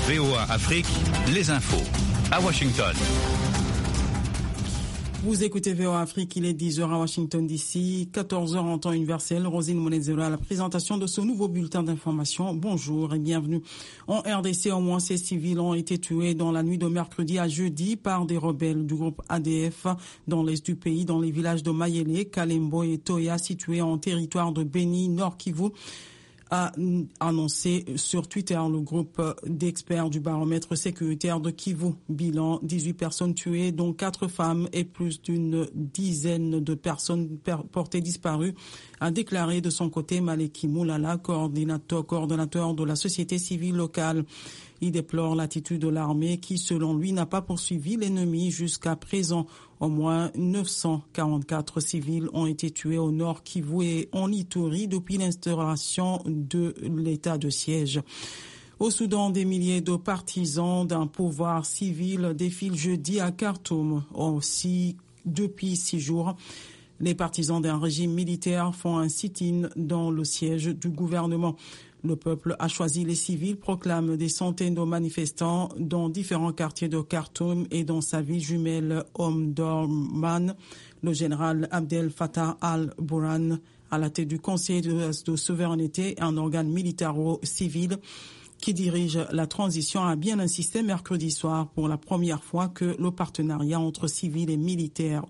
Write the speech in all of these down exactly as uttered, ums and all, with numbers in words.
V O A Afrique, les infos à Washington. Vous écoutez V O A Afrique, il est dix heures à Washington D C, quatorze heures en temps universel. Rosine Monezero à la présentation de ce nouveau bulletin d'information. Bonjour et bienvenue. En R D C, au moins seize civils ont été tués dans la nuit de mercredi à jeudi par des rebelles du groupe A D F dans l'est du pays, dans les villages de Mayele, Kalembo et Toya, situés en territoire de Beni, Nord Kivu, a annoncé sur Twitter le groupe d'experts du baromètre sécuritaire de Kivu. Bilan, dix-huit personnes tuées, dont quatre femmes et plus d'une dizaine de personnes portées disparues, a déclaré de son côté Maleki Moulala, coordinateur, coordonnateur de la société civile locale. Il déplore l'attitude de l'armée qui, selon lui, n'a pas poursuivi l'ennemi jusqu'à présent. Au moins neuf cent quarante-quatre civils ont été tués au nord Kivu et en Ituri depuis l'instauration de l'état de siège. Au Soudan, des milliers de partisans d'un pouvoir civil défilent jeudi à Khartoum. Aussi, depuis six jours, les partisans d'un régime militaire font un sit-in dans le siège du gouvernement. Le peuple a choisi les civils, proclament des centaines de manifestants dans différents quartiers de Khartoum et dans sa ville jumelle Omdurman. Le général Abdel Fattah al-Burhan, à la tête du Conseil de, de souveraineté, un organe militaro-civil qui dirige la transition, a bien insisté mercredi soir pour la première fois que le partenariat entre civils et militaires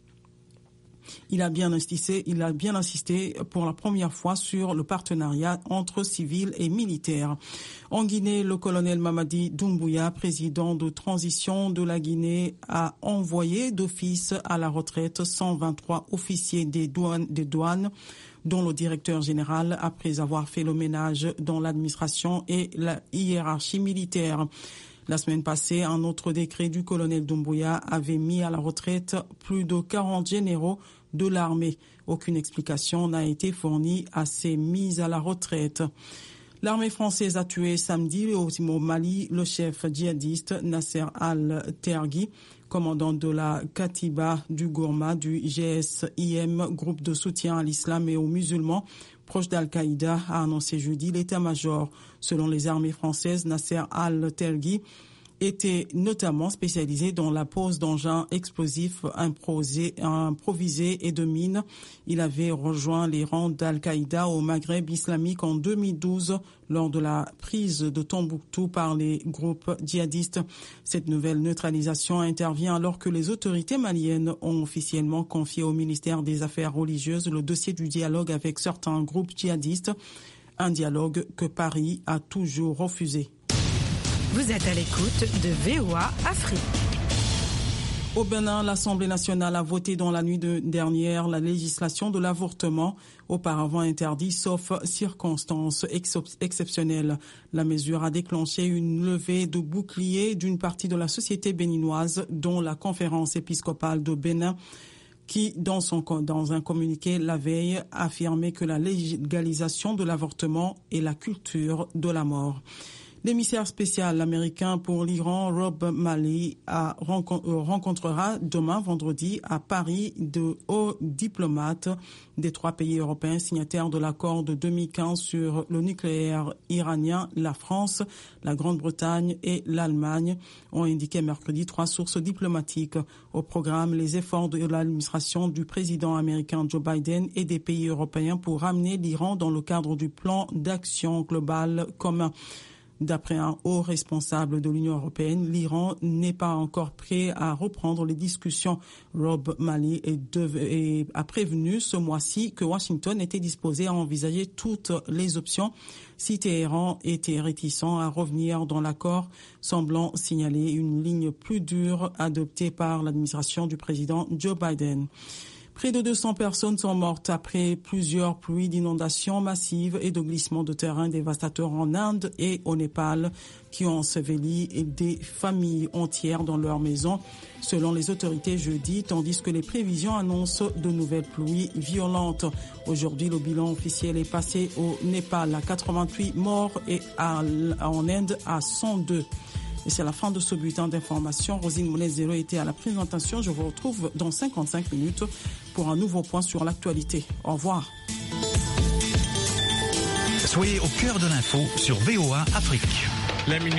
Il a bien insisté, il a bien insisté pour la première fois sur le partenariat entre civils et militaires. En Guinée, le colonel Mamadi Doumbouya, président de transition de la Guinée, a envoyé d'office à la retraite cent vingt-trois officiers des douanes, des douanes dont le directeur général, après avoir fait le ménage dans l'administration et la hiérarchie militaire. La semaine passée, un autre décret du colonel Doumbouya avait mis à la retraite plus de quarante généraux de l'armée. Aucune explication n'a été fournie à ces mises à la retraite. L'armée française a tué samedi au Mali le chef djihadiste Nasser al-Terghi, commandant de la Katiba du Gourma du G S I M, groupe de soutien à l'islam et aux musulmans, proche d'Al-Qaïda, a annoncé jeudi l'état-major. Selon les armées françaises, Nasser al-Terghi était notamment spécialisé dans la pose d'engins explosifs improvisés, improvisés et de mines. Il avait rejoint les rangs d'Al-Qaïda au Maghreb islamique en deux mille douze lors de la prise de Tombouctou par les groupes djihadistes. Cette nouvelle neutralisation intervient alors que les autorités maliennes ont officiellement confié au ministère des Affaires religieuses le dossier du dialogue avec certains groupes djihadistes, un dialogue que Paris a toujours refusé. Vous êtes à l'écoute de V O A Afrique. Au Bénin, l'Assemblée nationale a voté dans la nuit de dernière la législation de l'avortement, auparavant interdit sauf circonstances ex- exceptionnelles. La mesure a déclenché une levée de bouclier d'une partie de la société béninoise, dont la conférence épiscopale de Bénin, qui, dans, son, dans un communiqué la veille, a affirmé que la légalisation de l'avortement est la culture de la mort. L'émissaire spécial américain pour l'Iran, Rob Malley, a, rencontrera demain vendredi à Paris de hauts diplomates des trois pays européens signataires de l'accord de deux mille quinze sur le nucléaire iranien. La France, la Grande-Bretagne et l'Allemagne ont indiqué mercredi trois sources diplomatiques. Au programme, les efforts de l'administration du président américain Joe Biden et des pays européens pour ramener l'Iran dans le cadre du plan d'action global commun. D'après un haut responsable de l'Union européenne, l'Iran n'est pas encore prêt à reprendre les discussions. Rob Malley est de, est, a prévenu ce mois-ci que Washington était disposé à envisager toutes les options si Téhéran était réticent à revenir dans l'accord, semblant signaler une ligne plus dure adoptée par l'administration du président Joe Biden. Près de deux cents personnes sont mortes après plusieurs pluies d'inondations massives et de glissements de terrain dévastateurs en Inde et au Népal qui ont enseveli des familles entières dans leurs maisons, selon les autorités jeudi, tandis que les prévisions annoncent de nouvelles pluies violentes. Aujourd'hui, le bilan officiel est passé au Népal à quatre-vingt-huit morts et à, en Inde à cent deux. Et c'est la fin de ce bulletin d'information. Rosine Monezero était à la présentation. Je vous retrouve dans cinquante-cinq minutes pour un nouveau point sur l'actualité. Au revoir. Soyez au cœur de l'info sur V O A Afrique. La minute